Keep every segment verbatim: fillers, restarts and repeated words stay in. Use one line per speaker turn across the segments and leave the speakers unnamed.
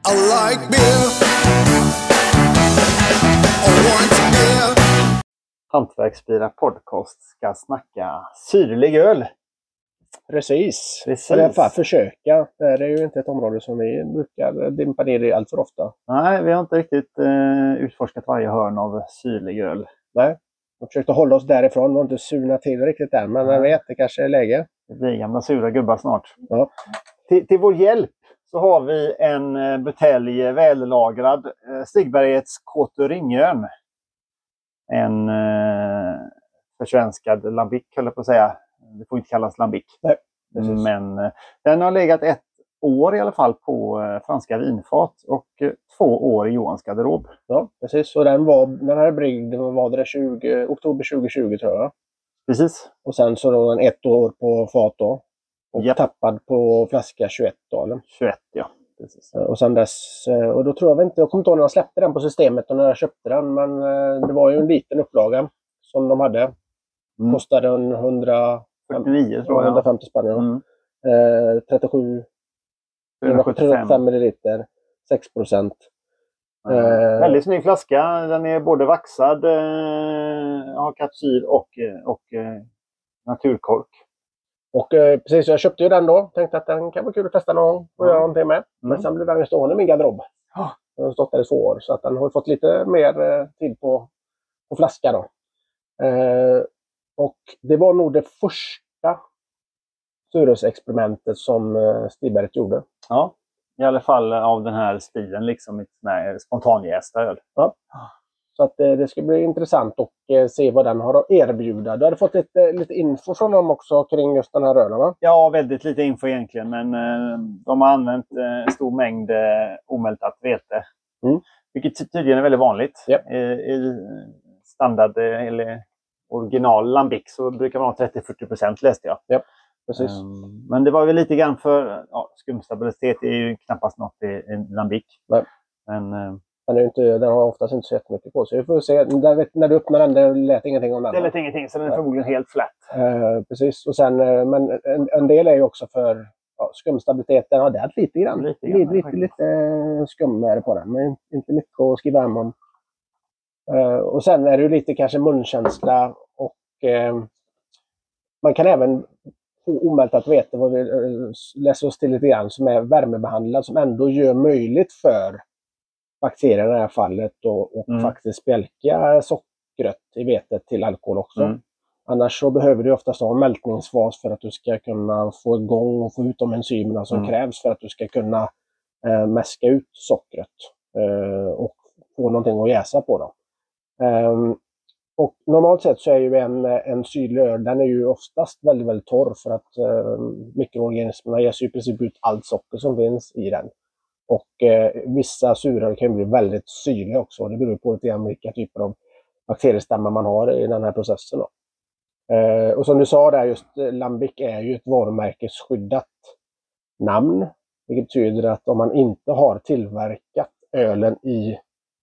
I like beer. I want beer.
Hantverksbira podcast ska snacka syrlig öl.
Precis.
Precis.
I alla fall försöka. Det här är ju inte ett område som vi brukar dimpa ner i allt för ofta.
Nej, vi har inte riktigt eh, utforskat varje hörn av syrlig öl.
Nej. Vi försökte hålla oss därifrån. Vi har inte sunat till riktigt än. Men jag vet, det kanske är läge.
Det blir gamla sura gubbar snart.
Ja.
Till, till vår hjälp så har vi en eh, butelj vällagrad eh, Stigbergets Kåte Ringön. En eh, försvenskad lambic, höll jag på att säga. Det får inte kallas lambic.
Nej, precis.
Men eh, den har legat ett år i alla fall på eh, franska vinfat och eh, två år i Johans garderob.
Ja, precis. Och den var, den här bryggd var det tjugo, oktober tjugo tjugo tror jag.
Precis.
Och sen så då en ett år på fat då. Och
Japp.
tappad på flaska tjugoett då, eller?
tjugoett, ja. Precis.
Och sen dess, och då tror jag inte, jag kommer inte ihåg när jag släppte den på systemet och när jag köpte den, men det var ju en liten upplaga som de hade.
Mm.
Kostade en hundra,
fyrtionio tror jag.
hundrafemtio spänn. Ja.
Mm.
Eh, trettiosju, trehundrasjuttiofem milliliter, sex procent.
Eh,
Eh,
väldigt snygg flaska. Den är både vaxad, eh, har kapsyl och, och eh, naturkork.
Och eh, precis, jag köpte ju den då. Tänkte att den kan vara kul att testa någon gång och
Ja.
göra någonting med. Men
Mm.
sen blev den ju stående i min garderob.
Ja.
Den har stått där i två år. Så att den har fått lite mer eh, tid på, på flaska då. Eh, och det var nog det första surhetsexperimentet som eh, Stigberget gjorde.
Ja, i alla fall av den här stilen, liksom med spontanjästa öl.
Ja. Så att eh, det ska bli intressant att eh, se vad den har att erbjuda. Du hade fått lite, lite info från dem också kring just den här ölen, va?
Ja, väldigt lite info egentligen, men eh, de har använt eh, en stor mängd eh, omältat vete.
Mm.
Vilket tydligen är väldigt vanligt.
Yep.
I, I standard eh, eller original lambic så brukar man ha trettio till fyrtio procent, läste jag.
Yep. Precis.
Um, men det var väl lite grann för ja, skumstabilitet är ju knappast något i en lambic.
Nej.
Men eh,
Den, är ju inte, den har oftast inte så jättemycket på sig. Vi får se. Där, vet, när du öppnar den, det lät ingenting om den.
det lät ingenting, så den är
Nej.
förmodligen helt flat.
Eh, precis. Och sen, eh, men en, en del är ju också för ja, skumstabiliteten. Ja, det är lite grann.
Lite
Lite,
grann,
lite,
faktiskt.
lite eh, skum är det på den. Men inte mycket att skriva hem om. Eh, och sen är det ju lite kanske munkänsla. Och eh, man kan även få omältat vete, vad vi eh, läser oss till lite grann, som är värmebehandlad. Som ändå gör möjligt för bakterierna i det här fallet och, och
Mm.
faktiskt spjälka sockret i vetet till alkohol också.
Mm.
Annars så behöver du oftast ha en mältningsfas för att du ska kunna få igång och få ut de enzymerna som
Mm.
krävs för att du ska kunna eh, mäska ut sockret eh, och få någonting att jäsa på. Då. Ehm, och normalt sett så är ju en, en syrlig öl, den är ju oftast väldigt, väldigt torr för att eh, mikroorganismerna jäser ju i princip ut allt socker som finns i den. Och eh, vissa suröl kan bli väldigt syrliga också. Det beror på lite grann vilka typer av bakteriestammar man har i den här processen. Då. Eh, och som du sa där, just eh, lambic är ju ett varumärkesskyddat namn. Vilket betyder att om man inte har tillverkat ölen i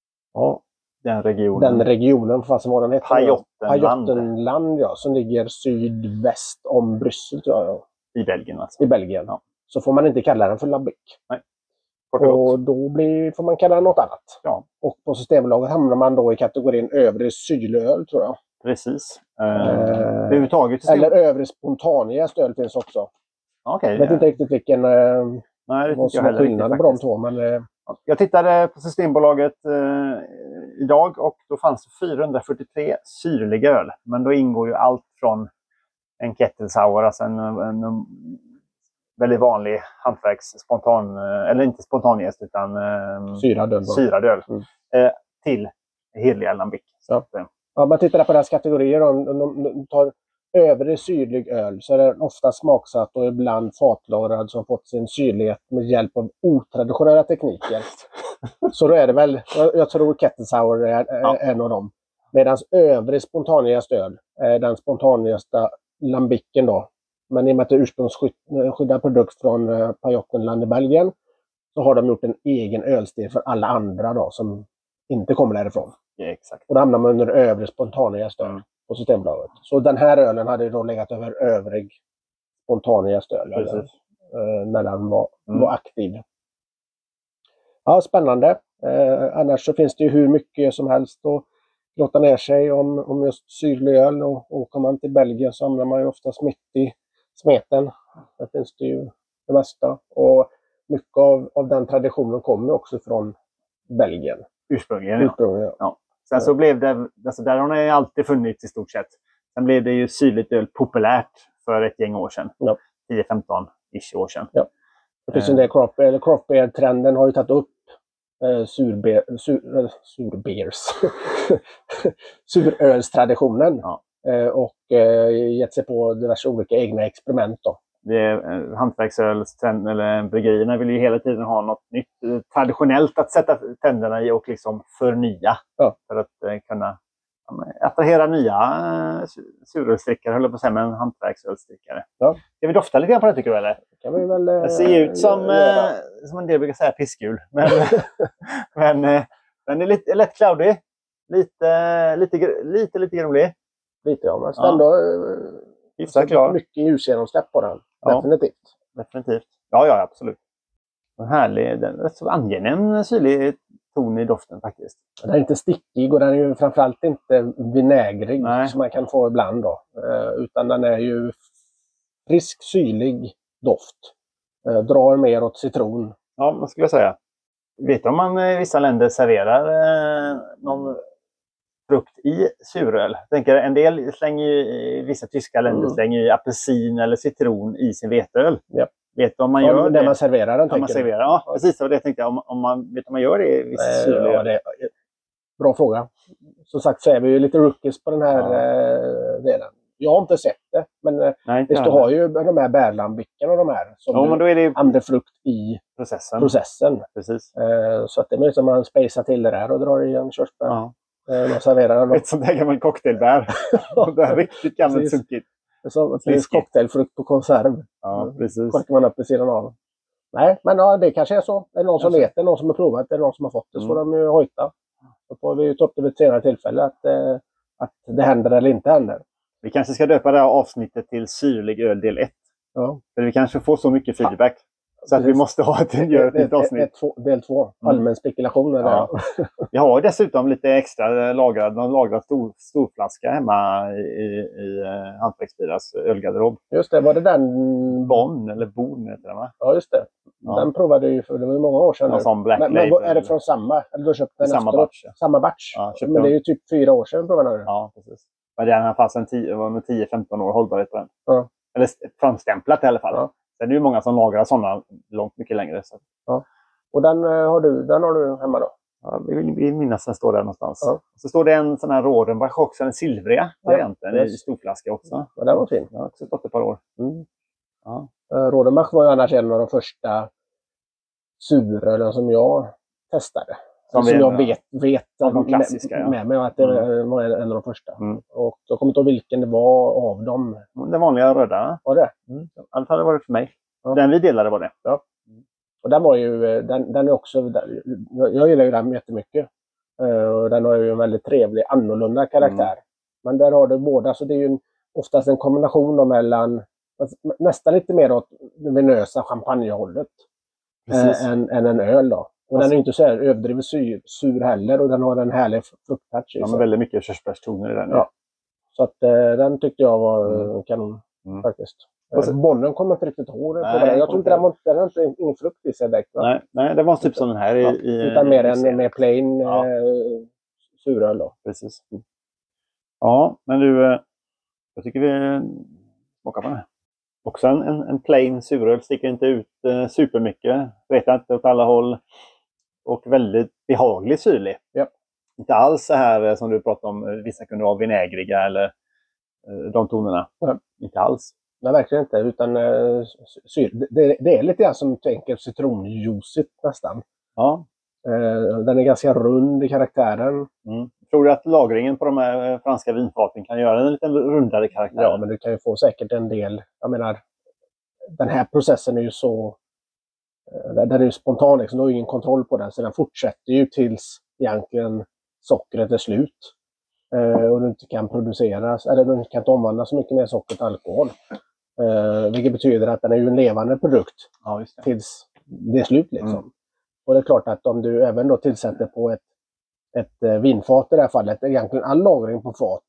ja,
Den regionen.
den regionen, fast vad den heter.
Pajottenland.
Pajottenland, ja, som ligger sydväst om Bryssel tror jag.
I Belgien alltså.
I Belgien.
Ja.
Så får man inte kalla den för lambic.
Kort och gott.
Och då blir, får man kalla den något annat.
Ja.
Och på Systembolaget hamnar man då i kategorin övre sylöl tror jag.
Precis. Uh,
Eh,
överhuvudtaget.
Eller övre spontanjäst öl finns också.
Okej.
Jag vet inte riktigt vilken eh,
Nej, det
vad
tycker
som
jag
är
heller
skillnaden
inte
på de
faktiskt.
två. Men eh,
Jag tittade på Systembolaget eh, idag och då fanns det fyrahundrafyrtiotre syrliga öl. Men då ingår ju allt från en kettle sour, alltså en, en, en väldigt vanlig hantverks spontan, eh, eller inte spontanjäst utan eh,
syrad öl. då.
syrad öl,
Mm.
eh, till hederliga lambic. Så
Ja.
att, eh,
Ja, man tittar på deras kategorier. Om de, de, de tar övre syrlig öl så är den ofta smaksatt och ibland fatlagrad som fått sin syrlighet med hjälp av otraditionella tekniker. Så då är det väl, jag, jag tror kettle sour är, är
Ja.
en av dem. Medan övrig spontanjäst öl är den spontanjästa lambicken då. Men i och med att det är ursprungsskyddad produkt från uh, Pajottenland i Belgien så har de gjort en egen ölstil för alla andra då som inte kommer därifrån.
ja, exakt.
Och då hamnar man under övrig spontanjäst öl
Mm.
på Systembolaget. Så den här ölen hade då legat över övrig spontanjäst öl eller,
Precis.
uh, när den var,
Mm.
var aktiv. Ja, spännande. Eh, annars så finns det ju hur mycket som helst att grotta ner sig om, om just syrlig öl. Och åker man till Belgien så hamnar man ju oftast mitt i smeten. Där finns det ju det mesta. Och mycket av, av den traditionen kommer också från Belgien.
Ursprungligen,
Ursprungligen
ja. ja. Sen så blev det, alltså där har det alltid funnits i stort sett. Sen blev det ju syrligt öl populärt för ett gäng år sedan.
Ja.
tio femton-ish år sedan.
Ja. Det finns en del craft beer, eller craft beer-trenden har ju tagit upp eh, surbe, sur, eh, surbeers. surölstraditionen.
Ja.
Eh, och eh, gett sig på diverse olika egna experiment då.
Det är, eh, hantverksölstrend, eller bryggerierna vill ju hela tiden ha något nytt, eh, traditionellt att sätta tänderna i och liksom förnya.
Ja.
För att eh, kunna ja, men, attrahera nya eh, surölsdrickare, höll jag på att säga, med en hantverksölsdrickare.
Ja.
Ska vi dofta lite grann på det, tycker du, eller?
Kan vi väl, eh,
Det ser ut som, eh, som en del brukar säga, piskgul. Men, men eh, den är lite lätt cloudy. Lite, lite, lite, lite grumlig.
Lite, ja. Men
Ja.
ändå eh,
Hyfsat klar.
mycket ljusgenomsläpp på den.
Ja.
Definitivt.
Definitivt. Ja, ja, absolut. En härlig, den är rätt så angenäm syrlig ton i doften faktiskt.
Den är inte stickig och den är ju framförallt inte vinägrig.
Nej.
Som man kan få ibland då. Eh, utan den är ju frisk, syrlig doft. Eh, drar mer åt citron.
Ja, vad skulle jag säga. Vet du om man i vissa länder serverar eh, någon frukt i suröl? Jag tänker, en del slänger ju, i vissa tyska länder
Mm.
slänger ju apelsin eller citron i sin veteöl.
Ja.
Vet du om man
Ja,
gör
när
det?
man serverar den,
Om man
tänker du?
serverar, ja, precis. Det var det jag tänkte. Om, om man, vet du om man gör det i vissa
Eh,
suröl?
ja, det, bra fråga. Som sagt så är vi ju lite rookies på den här
Ja.
eh, delen. Jag har inte sett det, men eh,
Nej, inte
visst, du
heller.
har ju de här bärlambicken och de här som
Ja,
du
men då är det
använder frukt i
processen.
processen.
Precis.
Eh, så att det är möjligt att man spejsar till det där och drar i en körsbär.
Ja.
Eh, man serverar den.
Ett sånt där gammalt cocktailbär. Det är riktigt gammalt
Precis.
sunkigt.
Så det är
Sliskigt.
cocktailfrukt på konserv.
Ja, precis.
Korkar man upp i sidan av. Nej, men ja, det kanske är så. Är det någon som
Kanske.
vet det, någon som har provat det, någon som har fått det, så får
Mm.
de ju hojta. Då får vi ju ta upp det vid ett senare tillfälle att, eh, att det händer eller inte händer.
Vi kanske ska döpa det här avsnittet till syrlig öl del ett.
Ja.
För vi kanske får så mycket feedback. Så att vi
Precis.
måste ha ett, göra ett
Det-
nytt
det- det-
avsnitt.
två- Del två. Allmän spekulation. Eller?
Ja. Vi har dessutom lite extra lagrad, någon lagrad stor, storflaska hemma i, i, i uh, Hantverksbiras ölgarderob.
Just det, var det den...
Bonn, eller Bon heter den, va?
Ja, just det.
Ja.
Den provade ju för det var ju många år sedan.
Någon
nu.
sån Black
Men, men
Label.
är det från samma? Eller du köpte den
Samma
efteråt?
batch, ja.
Samma batch?
Ja, köpte
men det är
den.
ju typ fyra år sedan provade du.
Ja, precis. Men den fanns en tio, var med tio femton år hållbarhet på den.
Ja.
Eller framstämplat i alla fall.
Ja.
Sen är det ju många som lagrar sådana långt mycket längre. Så.
Och den, eh, har du, den har du hemma då?
Ja, vi vill, vill minnas den står där någonstans.
Ja.
Så står det en sån här Rodenbach också, den silvriga varianten
yes.
i storflaska också.
Ja, den var fin.
Jag har också stått ett par år.
Mm.
Ja.
Uh, Rodenbach var ju annars en av de första surölen som jag testade.
Som
Som,
vi-
jag vet, vet
Av de klassiska,
med,
ja.
med mig att det var en av de första.
Mm.
Och jag kommer inte ihåg vilken det var av dem.
Den vanliga röda.
Var det?
I alla fall var det för mig.
Ja.
Den vi delade var det.
Och den var ju, eh, den, den är också, jag, jag gillar ju den jättemycket. Uh, och den har ju en väldigt trevlig, annorlunda karaktär.
Mm.
Men där har du båda, så det är ju en, oftast en kombination då mellan, nästan lite mer åt det venösa champagnehållet.
Precis.
Äh, än, än en öl då. Och
Fast-
den är inte så här överdrivet sur, sur heller och den har en härlig frukttouch i
Ja,
sig.
men väldigt mycket körsbärstoner i den.
Ja. Så att eh, den tyckte jag var
Mm.
mm. kanon
Mm.
faktiskt.
Och så-
Eh, Bonnen kommer inte riktigt ihåg det.
Nej,
Jag
jag
tror inte
kommer
den var, den har inte ingen frukt i sig direkt. Va?
Nej, nej, det var typ som den här i...
Ja,
i
utan mer
i
en
serien.
mer plain
Ja.
eh, suröl då.
Precis. Ja, men du, eh, jag tycker vi smakar på den här. Också en, en, en plain suröl, sticker inte ut eh, supermycket. Retar inte åt alla håll. Och väldigt behaglig syrlig.
Ja.
Inte alls så här eh, som du pratade om, eh, vissa kunde vara vinägriga eller eh, de tonerna.
Ja.
Inte alls.
Nej, verkligen inte. Utan eh, syr, det, det är lite grann som du tänker citronjuicigt nästan.
Ja.
Eh, den är ganska rund i karaktären.
Mm. Tror du att lagringen på de här eh, franska vinfaten kan göra en lite rundare karaktär?
Ja, men du kan ju få säkert en del. Jag menar, den här processen är ju så... eh, Den är ju spontan, liksom. Du har ju ingen kontroll på den. Så den fortsätter ju tills egentligen sockret är slut. Eh, och du inte kan produceras, eller du kan inte omvandla så mycket mer socker till alkohol. Eh, vilket betyder att den är ju en levande produkt
Ja, just det.
tills det är slut liksom.
Mm.
Och det är klart att om du även då tillsätter på ett, ett eh, vinfat i det här fallet, egentligen all lagring på fat,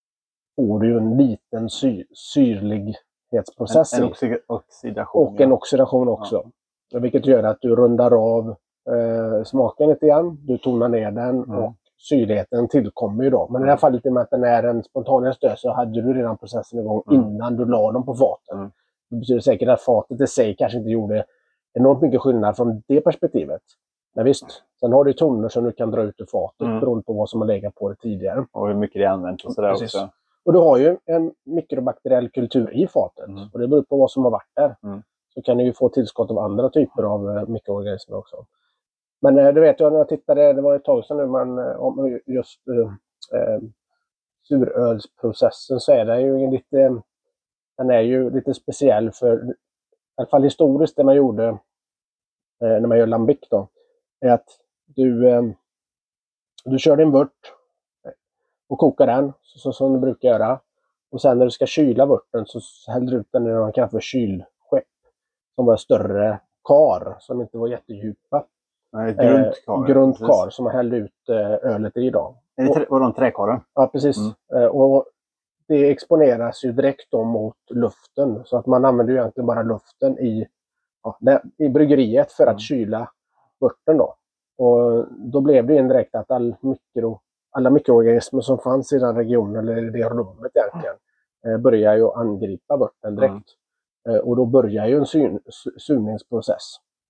får du ju en liten sy syrlighetsprocess
En, en
i.
oxi oxidation.
Och en oxidation också. Ja. Vilket gör att du rundar av eh, smaken lite grann, du tonar ner den
Mm.
och syrligheten tillkommer ju då. Men i det här fallet, i och med att den är en spontanjäst öl, så hade du redan processen igång
Mm.
innan du la dem på faten.
Mm.
Det betyder säkert att fatet i sig kanske inte gjorde enormt mycket skillnad från det perspektivet. Men visst, sen har du toner som du kan dra ut ur fatet
Mm.
beroende på vad som har legat på det tidigare.
Och hur mycket det är använt och sådär
Precis.
också.
Och du har ju en mikrobakteriell kultur i fatet.
Mm.
Och det beror på vad som har varit där.
Mm.
Så kan du ju få tillskott av andra typer av eh, mikroorganismer också. Men eh, det vet jag när jag tittade, det var ett tag sedan nu, men eh, om just eh, eh, surölsprocessen, så är det ju lite, den är ju lite speciell för, i alla fall historiskt, det man gjorde eh, när man gör lambic då, är att du, eh, du kör din vört och kokar den, så, så som du brukar göra. Och sen när du ska kyla vörten så häller du ut den i någon kanske kylskepp som var större kar, som inte var jättedjupa.
Nej, ett grunt kar.
Eh, grunt kar som man hällde ut eh, ölet i då.
Är det trä, var de träkaren?
Ja, precis.
Mm.
Eh, och det exponeras ju direkt då mot luften. Så att man använder ju egentligen bara luften i, ja, det, i bryggeriet för att
Mm.
kyla vörten då. Och då blev det ju indirekt att all mikro, alla mikroorganismer som fanns i den regionen, eller i det rummet egentligen, eh, börjar ju angripa vörten direkt. Mm. Eh, och då börjar ju en syn, surningsprocess.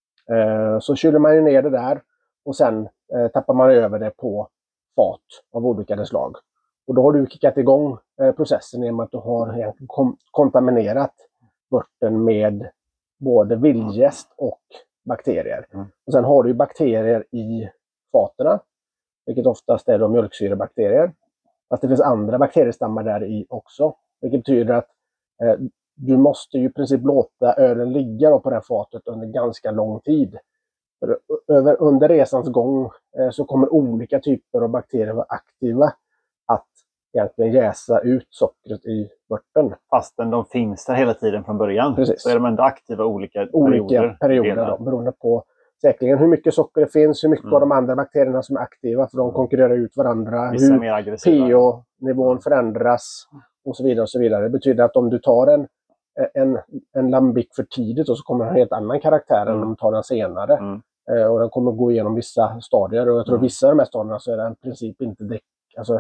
Eh, så kyler man ju ner det där och sen eh, tappar man över det på fat av olika slag. Och då har du kickat igång eh, processen genom att du har kom kontaminerat vörten med både vildjäst och bakterier. Mm. Och sen har du bakterier i faterna, vilket oftast är de mjölksyrebakterier. Fast det finns andra bakteriestammar där i också. Vilket betyder att eh, du måste ju i princip låta ölen ligga då på det här fatet under ganska lång tid. För över, under resans gång eh, så kommer olika typer av bakterier vara aktiva att egentligen jäsa ut sockret i vörten.
Fastän de finns där hela tiden från början.
Precis.
Så är de ändå aktiva olika,
olika
perioder.
perioder då, beroende på säkerligen hur mycket socker det finns, hur mycket mm. av de andra bakterierna som är aktiva, för de konkurrerar ut varandra.
Vissa
hur
mer aggressiva.
pH-nivån förändras och så vidare och så vidare. Det betyder att om du tar en, en, en lambic för tidigt, och så kommer den ha en helt annan karaktär mm. än om du tar den senare. Mm. Eh, och den kommer gå igenom vissa stadier, och jag tror mm. vissa av de här stadierna så är den i princip inte, drick, alltså,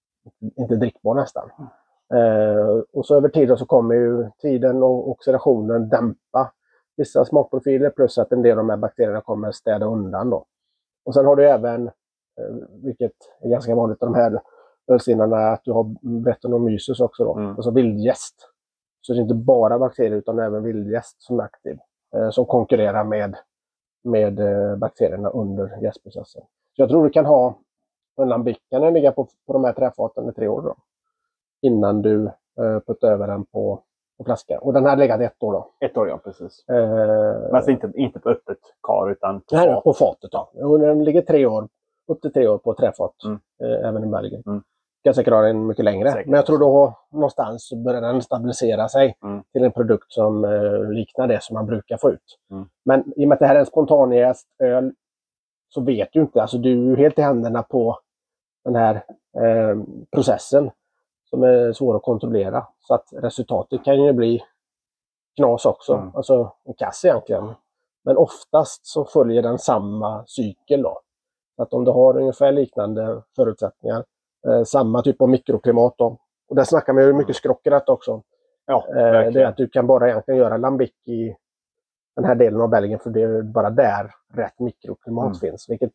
inte drickbar nästan. Mm. Eh, och så över tiden så kommer ju tiden och oxidationen dämpa vissa smakprofiler, plus att en del av de här bakterierna kommer städa undan då. Och sen har du även, vilket är ganska vanligt av de här ölstilarna, att du har Brettanomyces också då, mm. alltså vildjäst. Så det är inte bara bakterier utan även vildjäst som är aktiv, eh, som konkurrerar med, med eh, bakterierna under jästprocessen. Så jag tror du kan ha en lambic, kan den ligga på, på de här träfaten i tre år då, innan du eh, puttar över den på på flaska. Och den här har legat ett år då.
Ett år, ja, precis.
Eh,
Men alltså inte, inte på öppet kar, utan på
nej,
fat.
på fatet då. Och den ligger tre år, upp till tre år på träfat, mm. eh, även i Belgien. Mm. Kan säkert ha den mycket längre.
Säkert.
Men jag tror då någonstans så börjar den stabilisera sig mm. till en produkt som eh, liknar det som man brukar få ut. Mm. Men i och med att det här är en spontanjäst öl, så vet du inte. Alltså du är ju helt i händerna på den här eh, processen, som är svår att kontrollera. Så att resultatet kan ju bli knas också. Mm. Alltså en kass egentligen. Men oftast så följer den samma cykel då. Så att om du har ungefär liknande förutsättningar, eh, samma typ av mikroklimat då. Och där snackar man ju mycket skrockrat också.
Ja,
eh, det är att du kan bara egentligen göra lambic i den här delen av Belgien, för det är bara där rätt mikroklimat mm. finns. Vilket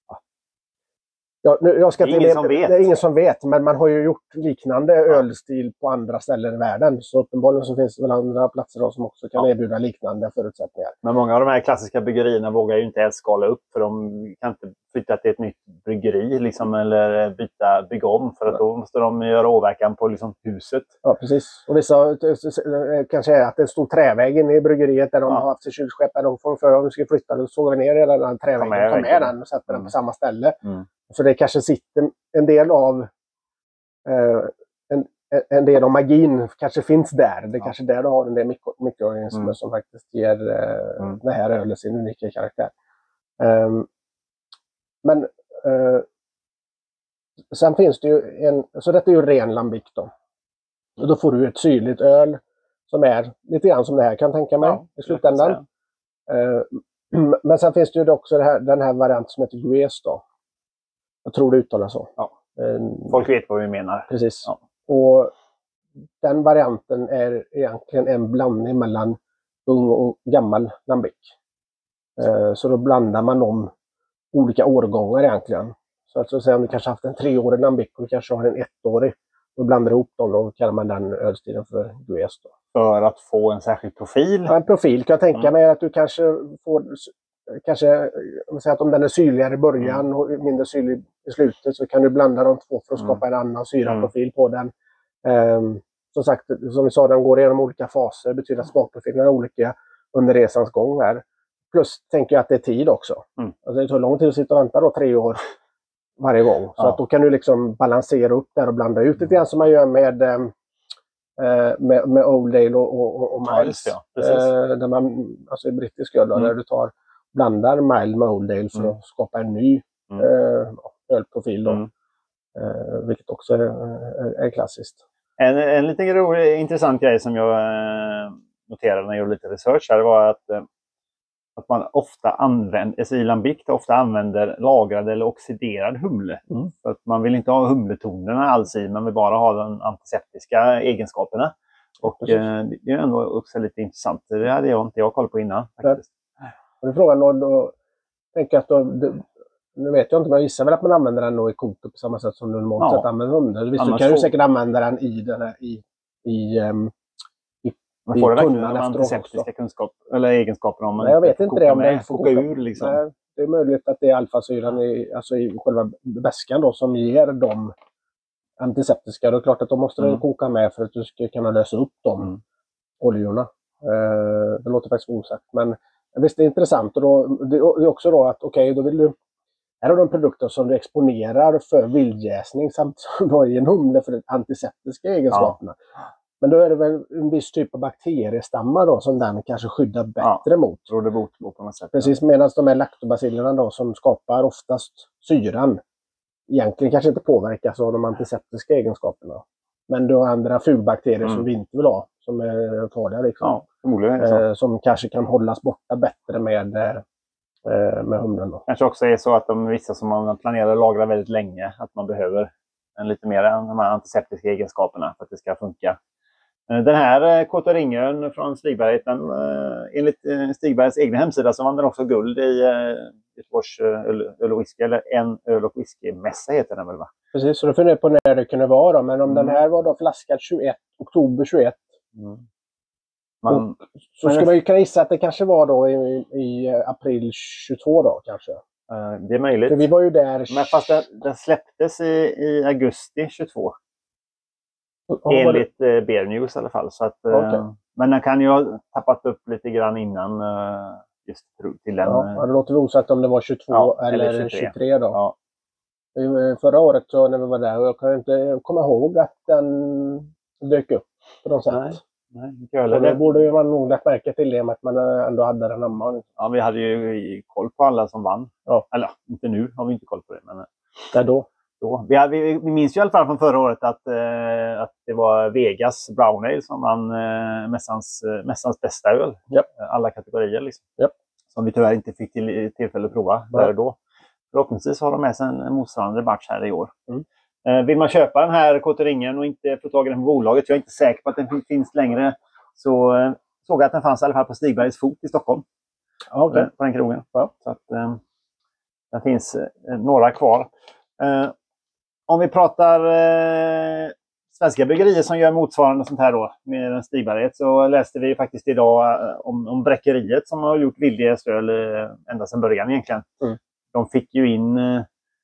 Ja, nu, jag ska
det, är ingen som vet.
det är ingen som vet, men man har ju gjort liknande ja. ölstil på andra ställen i världen. Så uppenbarligen så finns det väl andra platser då som också kan ja. erbjuda liknande förutsättningar.
Men många av de här klassiska bryggerierna vågar ju inte ens skala upp, för de kan inte flytta till ett nytt bryggeri liksom, eller byta, bygga om, för att ja. då måste de göra åverkan på liksom, huset.
Ja, precis. Och vissa kanske är att det är en stor trävägg inne i bryggeriet där de ja. har haft sig kylskåp, där de får för att de ska flytta, då sågar vi ner hela den träväggen, tar med, tar med den och sätter mm. den på samma ställe. Mm. Så det kanske sitter en del av eh, en, en del av magin kanske finns där. Det är ja. kanske där du har en del mikro, mikroorganismer mm. som faktiskt ger eh, mm. det här ölet sin unika karaktär. Um, men uh, sen finns det ju en, så detta är ju ren lambic då. Och då får du ett syrligt öl som är lite grann som det här kan tänka mig
Ja,
i slutändan. Uh, men sen finns det ju också det här, den här varianten som heter Guez då. Jag tror det uttalas så.
Ja.
Uh,
Folk vet vad vi menar.
Precis.
Ja.
Och den varianten är egentligen en blandning mellan ung och gammal lambic. Uh, så då blandar man om olika årgångar egentligen. Så att så att säga, om du kanske haft en treårig lambic och du kanske har en ettårig, då blandar du ihop dem och kallar man den ölstilen för Guez då.
För att få en särskild profil.
Ja, en profil kan jag tänka
Mm.
mig att du kanske får, kanske, om man säger att om den är syrligare i början
Mm.
och mindre syrlig i slutet, så kan du blanda de två för att skapa en annan syraprofil
Mm.
på den. Um, som sagt, som vi sa, den går igenom olika faser, betyder att smakprofilerna är olika under resans gång här. Plus tänker jag att det är tid också.
Mm.
Alltså det tar lång tid att sitta och vänta då, tre år varje gång. Så
Ja.
att då kan du liksom balansera upp där och blanda ut lite grann som man gör med, eh, med, med Old Ale och, och, och
Ja,
Miles.
just det, ja.
eh, där man, alltså i brittisk öl,
Mm.
där du tar, blandar Mild med Old Ale för
Mm.
att skapa en ny
Mm.
eh, ölprofil. Då.
Mm.
Eh, vilket också är, är, är klassiskt.
En, en liten rolig, intressant grej som jag eh, noterade när jag gjorde lite research här var att, eh, att man ofta använder, alltså i lambic ofta använder lagrad eller oxiderad humle.
Mm.
För att man vill inte ha humletonerna alls i, man vill bara ha de antiseptiska egenskaperna. Och eh, det är ändå också lite intressant. Det hade jag inte jag koll på innan. Faktiskt.
Och då frågan då, då tänker jag att då, det, nu vet jag inte, men jag gissar väl att man använder den då i koto på samma sätt som du normalt
Ja.
sett använder humle. Visst, du
Annars
kan ju
får-
säkert använda den i den här, i, i, um,
Man
i
får det verkligen
tunnan
de
efteråt
antiseptiska
också.
kunskap, eller egenskaperna om man
Nej, jag vet inte
kokar
det, om
med,
den får
koka
koka-
ur liksom.
Nej, det är möjligt att det är alfasyran i, alltså i själva väskan då som ger de antiseptiska. Då är det klart att de måste
Mm.
den koka med för att du ska kunna lösa upp de
Mm.
oljorna. Eh, det låter faktiskt osagt, men visst det är intressant. Och då, det är också då att okej, okay, då vill du, här har du en produkter som du exponerar för vildjäsning samt som då är en humle för de antiseptiska egenskaperna. Men då är det väl en viss typ av bakteriestammar då som den kanske skyddar bättre
Ja.
mot.
Råder bot på på något sätt.
Precis, medan de här laktobacillerna då som skapar oftast syran egentligen kanske inte påverkas av de antiseptiska egenskaperna. Men du har andra fulbakterier
Mm.
som vi inte vill ha, som är farliga liksom.
Ja, förmodligen är det så.
Eh, som kanske kan hållas borta bättre med, eh, med humlen då.
Kanske också är så att de vissa som man planerar att lagra väldigt länge, att man behöver en lite mer än de här antiseptiska egenskaperna för att det ska funka. Eh, Den här eh, Kåta Ringön från Stigberget, den, eh, enligt eh, Stigbergets egna hemsida så vann den också guld i eh, Göteborgs eh, öl, öl och whisky, eller en öl och whisky-mässa heter den väl va?
Precis, så då funderar jag på när det kunde vara då. Men om
Mm.
den här var då flaskad tjugoett, oktober tjugoett,
Mm. Man,
så
Men-
skulle man ju kunna gissa att det kanske var då i, i april tjugotvå då kanske.
eh, det är möjligt.
För vi var ju där...
Men fast den, den släpptes i, i augusti tjugotvå.
Ja, var det-
Enligt eh, Beer News i alla fall. Så att, eh,
Okej.
Men den kan ju ha tappat upp lite grann innan eh, just till den.
Ja,
eh,
ja, det låter väl osagt om det var tjugotvå
Ja,
eller,
eller tjugotre.
tjugotre då.
ja.
Eh, Förra året så när vi var där, och jag kan inte komma ihåg att den dök upp på något sätt.
Nej, nej, inte
Så
jag heller.
det borde ju man nog lagt märke till det med att man ändå hade den hemma.
Ja, vi hade ju koll på alla som vann.
Ja.
Eller inte nu har vi inte koll på det. Men
Där då.
då. Vi, hade, vi, vi minns ju i alla fall från förra året att, eh, att det var Vegas Brown Ale som vann eh, mässans, eh, mässans bästa öl.
Japp.
Eh, Alla kategorier liksom.
Japp.
Som vi tyvärr inte fick till, tillfälle att prova
Ja.
där och då. Förhoppningsvis har de med sig en, en motsvarande batch här i år.
Mm.
Eh, vill man köpa den här Kåta Ringen och inte få tag i den på bolaget, jag är inte säker på att den fin- finns längre, så eh, såg jag att den fanns i alla fall på Stigbergs Fot i Stockholm.
Ja, okej.
På den krogen.
Ja.
Så att, eh, det finns eh, några kvar. Eh, om vi pratar eh, svenska bryggerier som gör motsvarande sånt här då med den Stigberget, så läste vi faktiskt idag eh, om, om Bräckeriet som har gjort vildjästöl eh, ända sedan början egentligen.
Mm.
De fick ju in, eh,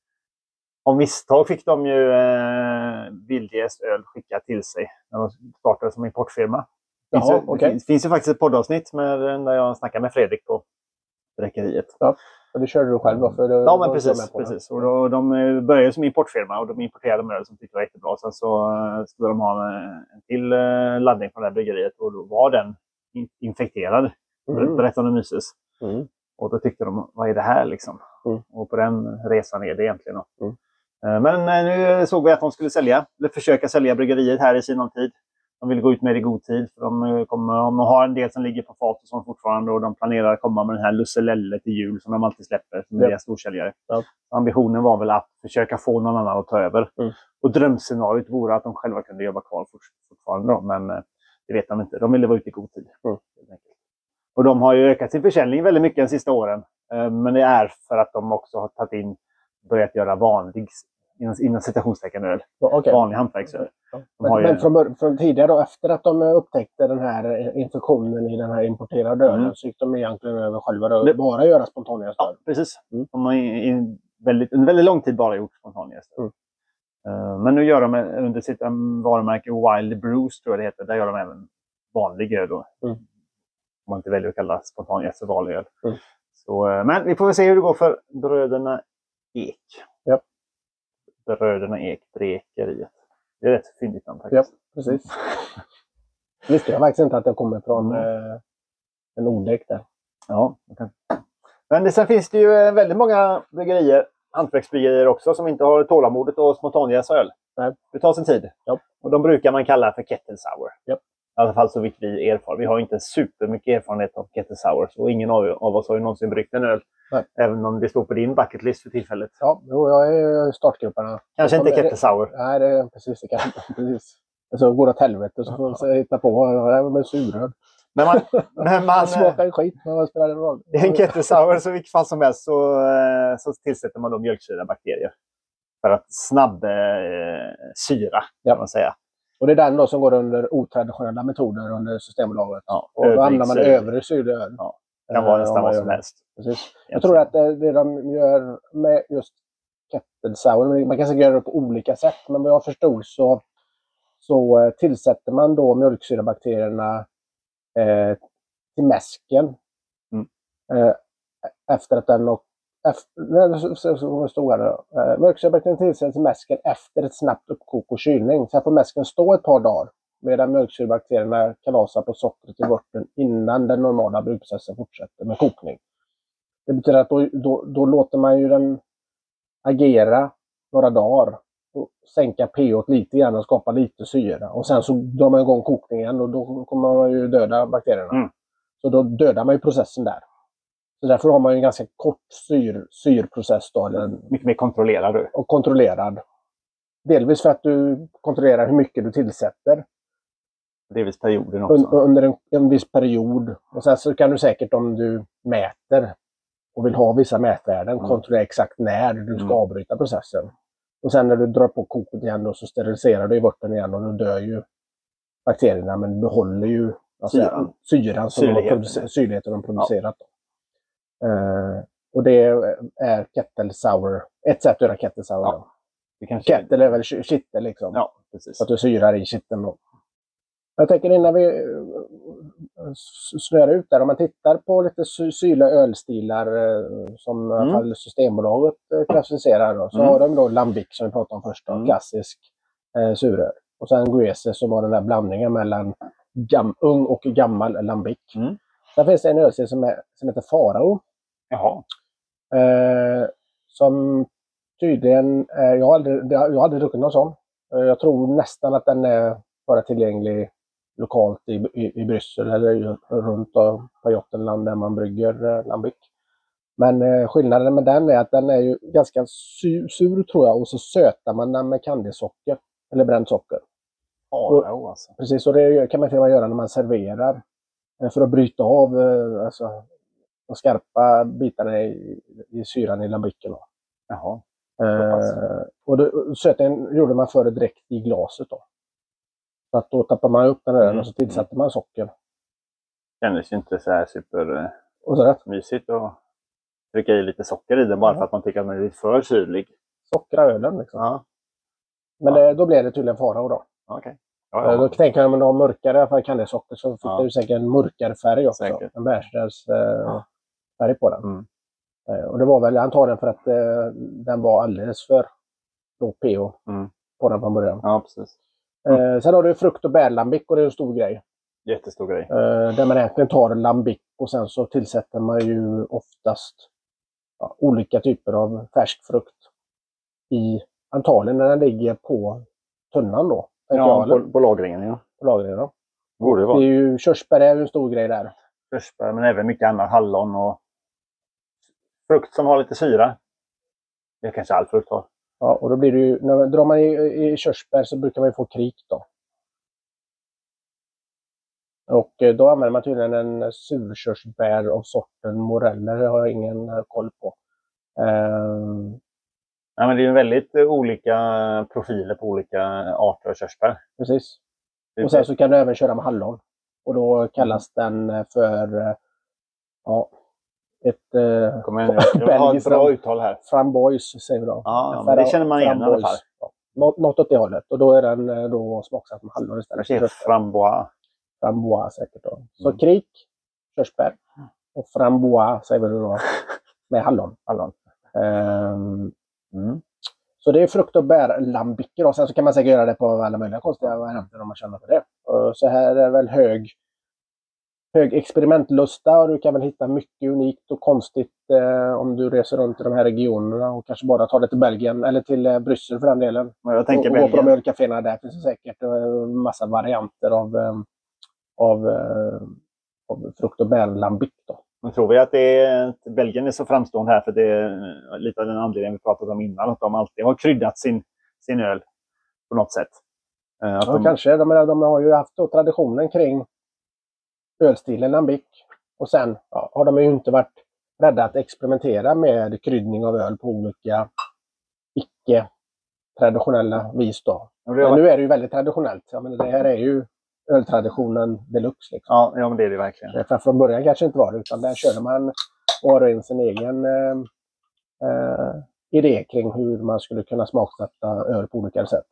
av misstag fick de ju eh, vildjästöl skickat till sig när de startade som importfirma. Det finns,
Jaha,
ju, det
okej.
finns, finns ju faktiskt ett poddavsnitt med, där jag snackar med Fredrik på Bräckeriet.
Och det körde du själv då? För det,
Ja,
det
men
var
precis.
jag med på det.
precis. Och då, de eh, började som importfirma och de importerade öl som tyckte var jättebra. Sen så eh, skulle de ha en, en till eh, laddning från det här bryggeriet och då var den in, infekterad.
Mm.
Berätta om Myses.
Mm.
Och då tyckte de, vad är det här liksom?
Mm.
Och på den resan är det egentligen.
Mm.
Men nu såg vi att de skulle sälja, eller försöka sälja bryggeriet här i sinom tid. De vill gå ut med det i god tid. För de, kommer, de har en del som ligger på fat och sånt fortfarande. Och de planerar att komma med den här Lusselelle till jul som de alltid släpper. Som
ja.
är deras storsäljare.
Ja.
Ambitionen var väl att försöka få någon annan att ta över.
Mm.
Och drömscenariot vore att de själva kunde jobba kvar fortfarande. Då. Men det vet de inte. De ville vara ute i god tid. Mm. Och de har ju ökat sin försäljning väldigt mycket de sista åren. Men det är för att de också har tagit in, börjat göra vanlig, inom citationstecken öl.
Okay.
Vanlig hantverksöl.
Ja. Men,
ju...
men från, från tidigare då, efter att de upptäckte den här infektionen i den här importerade ölen, mm. så gick de egentligen över själva då, det... bara göra spontanjäst.
Ja, precis. Mm. De har i, i väldigt, en väldigt lång tid bara gjort spontanjäst. Mm. Uh, men nu gör de under sitt um, varumärke Wild Brews, tror jag det heter. Där gör de även vanlig öl då. Mm. Om man inte väljer att kalla spontanjäst för vanlig öl. Mm. Så, uh, men vi får väl se hur det går för Bröderna Ek.
Ja.
Bröderna Ek Brekeriet. Det är rätt fyndigt namn faktiskt.
Ja, precis. Visste jag faktiskt inte att det kommer från mm. eh, en ordlek där.
Ja, okay. Men det, sen finns det ju väldigt många bryggerier, hantverksbryggerier också, som inte har tålamodet och spontanjäsa öl. Nej. Det tar sin tid. Ja. Och de brukar man kalla för kettle sour. Ja. I alla fall så vitt vi erfar. Vi har inte supermycket erfarenhet av kettle sour. Och ingen av, av oss har ju någonsin bryggt en öl. Nej. Även om det står på din bucket list för tillfället.
Ja, jag är startgrupperna.
Kanske inte kettle sour.
Nej, det är precis. Det kan, precis. Så går det åt helvete så får man hitta på med suröl.
När man, när man
smakar skit, men vad spelar det roll?
I en kettle sour så vilket fall som helst så, så tillsätter man då mjölksyrabakterier. För att snabb eh, syra,
ja.
Kan man säga.
Och det är den då som går under otraditionella metoder under Systembolaget.
Ja,
och då använder man övrig syröl.
Ja, det kan vara nästan vad som helst.
Precis. Jag tror att det, det de gör med just kettle sour, man kan säkert göra det på olika sätt, men vad jag förstod så, så tillsätter man då mjölksyrabakterierna eh, till mäsken mm. eh, efter att den och efter, mjölksyrabakterien tillsätts till mäsken efter ett snabbt uppkok och kylning. Så här får mäsken stå ett par dagar medan mjölksyrabakterierna kalasar på sockret i vörten innan den normala bryggprocessen fortsätter med kokning. Det betyder att då, då, då låter man ju den agera några dagar och sänka pH lite grann och skapa lite syra. Och sen så drar man igång kokningen och då kommer man ju döda bakterierna. Mm. Så då dödar man ju processen där. Så därför har man ju en ganska kort syr, syrprocess då. Eller,
mycket mer kontrollerad.
Och kontrollerad. Delvis för att du kontrollerar hur mycket du tillsätter.
Delvis perioden också.
Un, under en, en viss period. Och sen så kan du säkert om du mäter och vill ha vissa mätvärden mm. kontrollera exakt när du ska mm. avbryta processen. Och sen när du drar på kokot igen då, så steriliserar du i vörten igen och då dör ju bakterierna, men du behåller ju alltså, syran. syran som syrligheten. de har syrligheten de producerat. Ja. Uh, och det är kettle sour. Ett sätt att göra kettle sour. Ja.
Det kanske
kettle är väl kittel liksom.
Ja, precis.
Så att du syrar i kitteln då. Jag tänker innan vi snöar ut där, om man tittar på lite syrliga ölstilar som mm. i alla fall Systembolaget klassificerar då, så mm. har de då Lambic som vi pratade om först, mm. klassisk eh, suröl. Och sen Guese som var den där blandningen mellan gam, ung och gammal Lambic. Mm. Sen finns det en ölstil som, är, som heter Farao.
Jaha.
Eh, som tydligen, eh, jag har aldrig, jag har aldrig druckit någon sån. Eh, jag tror nästan att den är bara tillgänglig lokalt i, i, i Bryssel eller runt på Jottenland där man brygger eh, Lambic. Men eh, skillnaden med den är att den är ju ganska sur, sur tror jag, och så sötar man den med kandisocker eller bränt socker.
Ja, och, alltså.
Precis, och det kan man till och med göra när man serverar eh, för att bryta av eh, alltså, de skarpa bitarna i, i syran i Lambicen.
Jaha.
Eh, och då, sötningen gjorde man före direkt i glaset då. Så att då tappar man upp den där mm. och så tillsatte man socker.
Kändes ju inte så här super eh,
och så
mysigt att trycka i lite socker i den bara mm. för att man tycker att den är lite för syrlig.
Sockra ölen liksom.
Ja.
Men
ja.
Det, då blev det tydligen Farao då.
Okej. Okay. Ja, ja.
Då tänker jag om det var mörkare, i alla fall kan det socker, så fick ja. du säkert en mörkare färg också. Säkert. En bärsträls eh, ja. färg på den. Mm. Eh, och det var väl antagligen för att eh, den var alldeles för låg pH mm. på den från början.
Ja, precis.
Mm. Eh, sen har du frukt- och bärlambic och det är en stor grej.
Jättestor grej.
Eh, där man egentligen tar lambic och sen så tillsätter man ju oftast ja, olika typer av färsk frukt i antagligen när den ligger på tunnan då.
Ja, på, på lagringen. Ja.
På lagringen då.
Borde det
Det
vara.
är ju, körsbär är ju en stor grej där.
Körsbär, men även mycket annat. Hallon och frukt som har lite syra. Det kanske all frukt har.
Ja, och då blir det ju, när drar man i, i körsbär så brukar man ju få krik då. Och eh, då använder man tydligen en surkörsbär av sorten moreller, det har jag ingen eh, koll på. Ehm,
Ja, men det är ju väldigt eh, olika profiler på olika arter av körsbär.
precis.
Det-
Och sen så kan du även köra med hallon. Och då kallas den eh, för eh, ja, ett eh,
Kommer jag, jag har ett
belgiskt
bra
namn.
uttal här.
Framboise säger vi då.
Ja, men det känner man igen i alla fall.
Ja, något, något åt det hållet. Och då är den eh, då smaksatt med hallon istället.
Det är frambois.
Framboise säkert då. Så
Mm.
krik, körsbär och framboise säger vi då med hallon.
Hallon.
Ehm,
Mm.
så det är frukt och bärlambicker och sen så kan man säkert göra det på alla möjliga konstiga varianter om man känner för det. Och så här är det väl hög, hög experimentlusta och du kan väl hitta mycket unikt och konstigt eh, om du reser runt i de här regionerna och kanske bara tar det till Belgien eller till eh, Bryssel för den delen.
Men jag tänker
och, och gå på de
Belgien.
ölcaféerna där finns det säkert eh, massa varianter av, eh, av, eh, av frukt och bärlambick då.
Men tror vi att, det är, att Belgien är så framstående här för det är lite av den anledningen vi pratade om innan. Att de alltid har kryddat sin, sin öl på något sätt. Eh, Att
Ja,
de,
kanske. De, de har ju haft då traditionen kring ölstilen lambic. Och sen ja, har de ju inte varit rädda att experimentera med kryddning av öl på olika icke-traditionella vis då.
Och det har
Men
varit-
nu är det ju väldigt traditionellt. Jag menar, det här är ju öltraditionen deluxe. Liksom.
ja, ja, men det är det verkligen.
För från början kanske inte var det, utan där körde man var och en sin egen eh, eh, idé kring hur man skulle kunna smaksätta öl på olika sätt.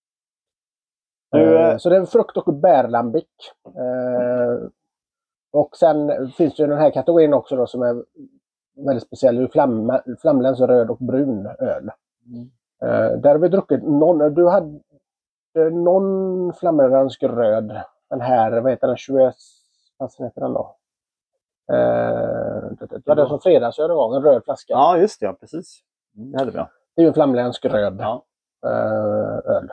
Nu,
Eh,
eh,
Så det är frukt och bärlambic. Eh, och sen finns det ju den här kategorin också då som är väldigt speciell. Det är flam, flamländsk röd och brun öl.
Mm.
Eh, där har vi druckit någon, du hade någon flamländsk röd. Den här, vad heter den? tjugoett, vad heter den då? Eh, det var den som fredagsöl en gång, en röd flaska.
Ja, just det. Ja, precis. Mm, det hade vi. Ja.
Det är ju en flamländsk röd
Ja.
eh, öl.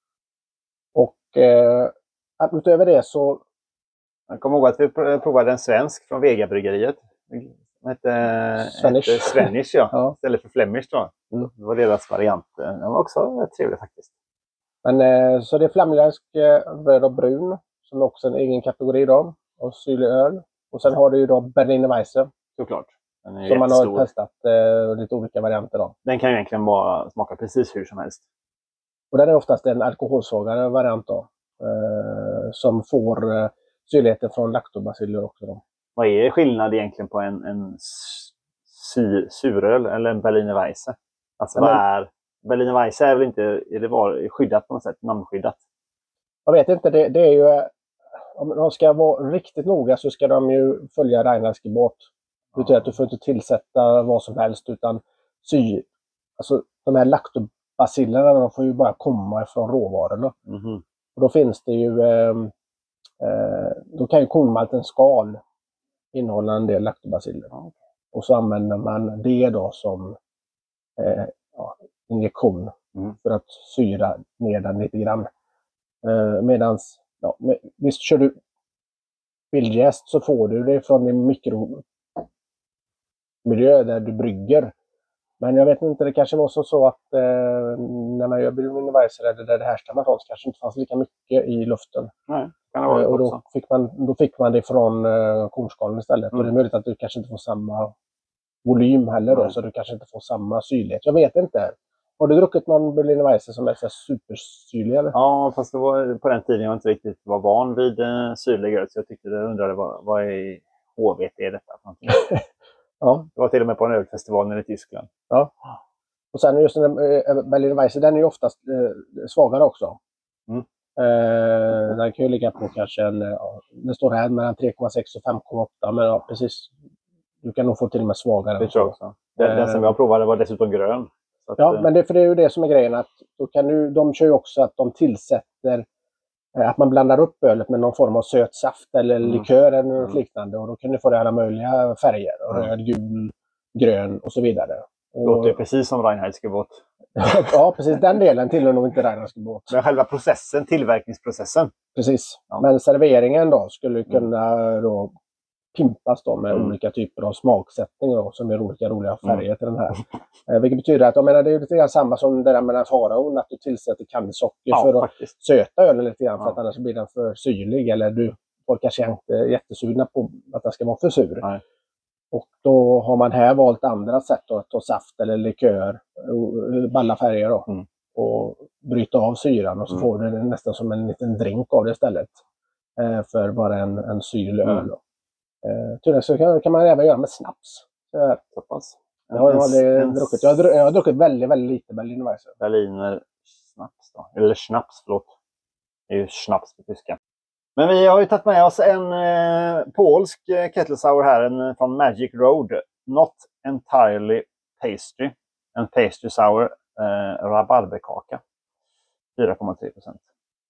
Och eh, att utöver det så
Jag kommer ihåg att vi pr- provade en svensk från Vegabryggeriet. Den hette
Svennish.
hette Svennish, ja.
Ja.
Istället för Flemish då.
Mm.
Det var deras variant. Den var också rätt trevlig faktiskt.
Men eh, så det är flamländsk eh, röd och brun som är också en egen kategori då. Och syrlig öl. Och sen har du ju då Berliner Weisse
Såklart. Den är
som man
jättestor.
har testat eh, lite olika varianter av.
Den kan ju egentligen bara smaka precis hur som helst.
Och den är oftast en alkoholsvagare variant då. Eh, som får eh, syrligheten från laktobaciller också då.
Vad är skillnad egentligen på en, en sy, suröl eller en Berliner Weisse? Alltså
Ja,
vad
men-
är... Berliner Weisse är väl inte... Är det var skyddat på något sätt? Namnskyddat?
Jag vet inte, det, det är ju... eh, Om de ska vara riktigt noga så ska de ju följa Reinheitsgebot. Det betyder att du får inte tillsätta vad som helst utan sy... Alltså de här laktobacillerna de får ju bara komma ifrån råvarorna.
Mhm.
Och då finns det ju... Eh, eh, då kan ju kornmalten skal innehålla en del laktobaciller.
Ja.
Och så använder man det då som eh, ja, injektion
Mm.
för att syra ner den lite grann. Eh, medans, ja, med, visst kör du vildjäst så får du det från din mikromiljö där du brygger. Men jag vet inte, det kanske var så, så att eh, när man gör Berliner Weisse eller där det härstammar från så kanske inte fanns lika mycket i luften.
Nej, kan det vara
Eh, och
också.
då fick, man, då fick man det från eh, kornskalen istället.
Mm.
Och det är möjligt att du kanske inte får samma volym heller då,
Mm.
så du kanske inte får samma syrlighet. Jag vet inte. Har du druckit någon Berliner Weisse som är så här supersyrlig eller?
Ja, fast det var på den tiden jag inte riktigt var van vid eh, syrlig öl. Så jag tyckte jag undrade vad, vad är H V T är detta för någonting?
Ja.
Det var till och med på en ölfestival nere i Tyskland.
Och sen just den eh, Berliner Weisse, den är ju oftast eh, svagare också.
Mm.
Eh, den kan ju ligga på kanske en, ja, det står här mellan tre komma sex och fem komma åtta, men ja, precis. Du kan nog få till och med svagare.
Det tror jag också. Den, den som jag provade var dessutom grön. Så att,
Ja,
eh,
men det, för det är ju det som är grejen att då kan du, de kör ju också att de tillsätter eh, att man blandar upp ölet med någon form av söt saft eller
Mm.
likör eller något
Mm.
liknande. Och då kan du få det alla möjliga färger.
Mm.
Röd, gul, grön och så vidare.
Det låter ju
Och,
precis som Reinheitsgebot båt.
ja, precis den delen tillhör nog inte Reinheitsgebot båt.
Men själva processen, tillverkningsprocessen.
Precis.
Ja.
Men serveringen då skulle kunna då pimpas då med
Mm.
olika typer av smaksättning då, som är olika roliga färger
Mm.
till den här. Eh, vilket betyder att jag menar, det är lite grann samma som det där med den faraon, att du tillsätter kandsocker
Ja,
för att
faktiskt.
söta ölen lite grann, för
Ja.
att annars blir den för syrlig. Eller du, folk kanske inte är jättesugna på att den ska vara för sur.
Nej.
Och då har man här valt andra sätt då, att ta saft eller likör, och balla färger då.
Mm.
Och bryta av syran och så
Mm.
får du det nästan som en liten drink av det istället. Eh, för bara en, en syrlig öl.
Mm.
Då. Eh, tydligen så kan, kan man även göra med snaps. Eh,
Så pass.
jag, har
En-
aldrig
en
druckit. Jag, har, dru- jag har druckit väldigt, väldigt lite Berliner Weisse.
Berliner snaps då. Eller schnaps, förlåt. Det är ju schnaps på tyska. Men vi har ju tagit med oss en eh, polsk eh, Kettle Sour här, en, från Magic Road. Not entirely pastry. En pastry sour eh, rabarberkaka. fyra komma tre procent.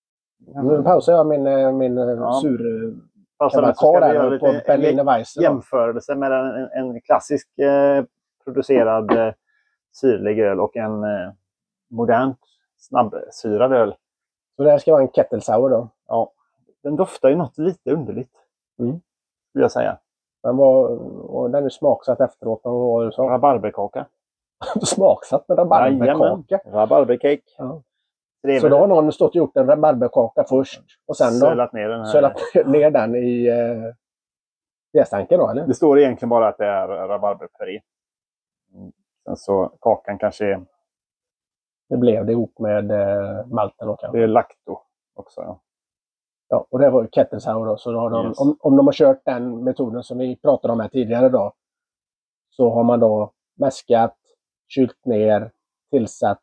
Nu pausar jag min, eh, min
Ja.
ja. sur
Alltså,
kan
så ska vi göra
där på
lite
Berliner Weisse. då.
jämförelse mellan en, en klassisk eh, producerad eh, syrlig öl och en eh, modernt snabbsyrad öl.
Så det här ska vara en Kettle Sour då.
Ja, den doftar ju något lite underligt.
Mm.
Vill jag säga.
Den, var, och den är smaksatt efteråt. Men vad var det du sa?
Rabarberkaka.
Smaksatt med rabarberkaka.
Rabarbercake.
Ja.
Trevligt.
Så då har någon stått och gjort en rabarberkaka först. Och sen då
Sölat ner den här.
sölat ner den i eh, jästanken då, eller?
Det står egentligen bara att det är rabarberpuré. Mm. Sen så kakan kanske är,
Det blev det ihop med eh, malten och kanske.
det är lacto också. Ja.
Ja, och det var Kettle Sour då. Så då har de,
Yes.
om, om de har kört den metoden som vi pratade om här tidigare då. Så har man då mäskat, kylt ner, tillsatt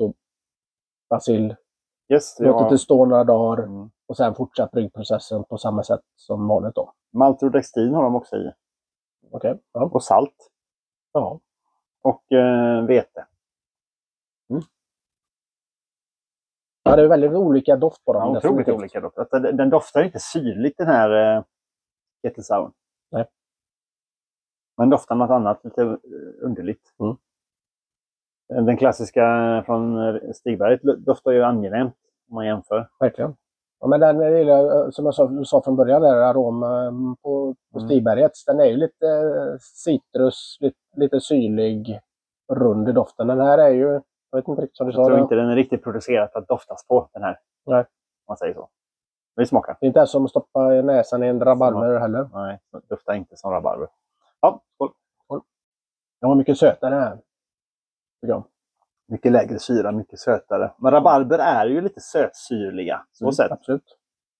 lactobacil,
Yes, det
låtit
har
det stå några dagar
mm.
och sen fortsatt bryggprocessen på samma sätt som vanligt då.
maltodextrin har de också i.
Okej, ja.
Och salt.
ja.
Och eh, vete.
Ja, det är väldigt olika doft på dem.
Ja, otroligt
definitivt.
olika doft. Alltså, den, den doftar inte syrligt den här eh, Kettle Sour.
Nej.
Men doftar något annat lite eh, underligt.
Mm.
Den klassiska från eh, Stigberget doftar ju angenämt om man jämför.
Verkligen. Ja, men den lilla, som jag sa, du sa från början, där arom eh, på, på
Mm.
Stigbergets, den är ju lite eh, citrus, lite, lite syrlig, rund i doften. Den här är ju, jag vet inte riktigt som du
Jag
sa,
tror
det,
inte den är riktigt producerad för att doftas på den här.
Nej.
Om man säger så. Vi smakar.
det är inte ens som att stoppa näsan i en rabarber heller.
Nej, det doftar inte som rabarber. Ja, skål.
Den var mycket sötare här. Tycker jag.
Mycket lägre syra, mycket sötare. Men rabarber är ju lite sötsyrliga. Så
Mm,
sett.
absolut.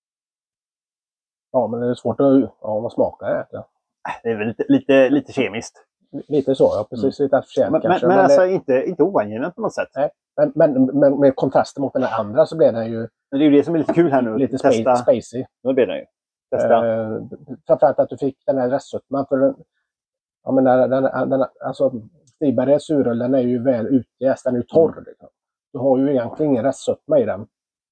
Ja, men det är svårt att, ja, vad smakar det? Ja.
Det är väl lite, lite, lite kemiskt.
Lite så, ja. Precis. Lite artificiellt
Men, men,
kanske.
men
Men,
alltså inte, inte oangenämt på något sätt.
Nej. men, men, men med kontrasten mot den här andra så blev den ju
Men det är ju det som är lite kul här nu.
lite
Testa.
spa- spacey.
Det blir den ju. Testa.
Eh, framförallt att du fick den här restsötman. För den, jag menar, den, den, alltså, Stigbergets suröl, den är ju väl utjäst. Den är ju torr. Liksom. Du har ju egentligen ingen restsötma i den.